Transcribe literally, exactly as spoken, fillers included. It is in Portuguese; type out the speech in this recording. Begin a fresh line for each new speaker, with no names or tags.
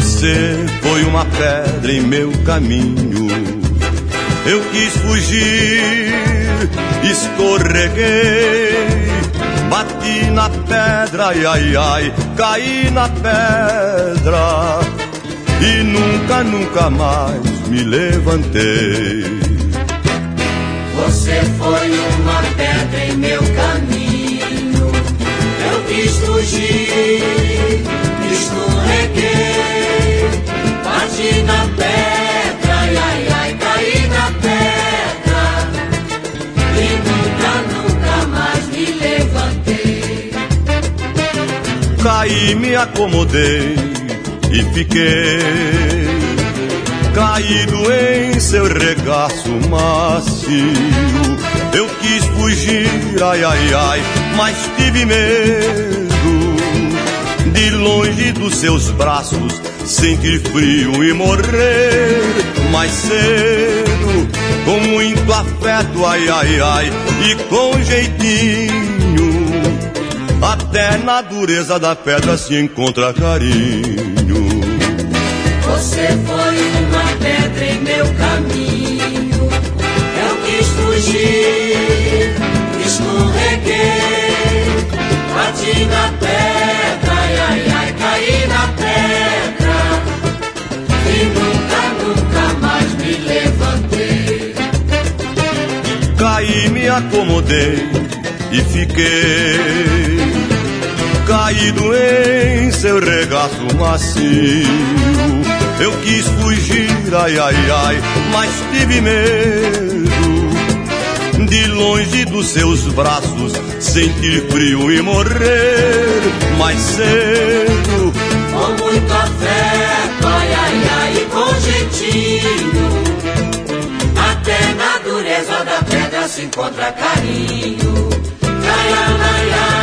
Você foi uma pedra em meu caminho. Eu quis fugir, escorreguei, bati na pedra, ai, ai, ai, caí na pedra e nunca, nunca mais me levantei.
Você foi uma pedra em meu caminho. Eu quis fugir, escorreguei, bati na pedra, ai, ai, ai, caí na pedra e nunca, nunca mais me levantei.
Caí, me acomodei e fiquei caído em seu regaço macio. Eu quis fugir, ai, ai, ai, mas tive medo de longe dos seus braços sentir frio e morrer mais cedo. Com muito afeto, ai, ai, ai, e com jeitinho, até na dureza da pedra se encontra carinho.
Você foi uma pedra em meu caminho. Eu quis fugir, escorreguei, bati na pedra, ai, ai, ai, caí na pedra e nunca, nunca mais me levantei.
Caí, me acomodei e fiquei caído em seu regaço macio. Eu quis fugir, ai, ai, ai, mas tive medo de longe dos seus braços sentir frio e morrer mais cedo.
Com muito afeto, ai, ai, ai, e com jeitinho, até na dureza da pedra se encontra carinho. Ai, ai, ai, ai.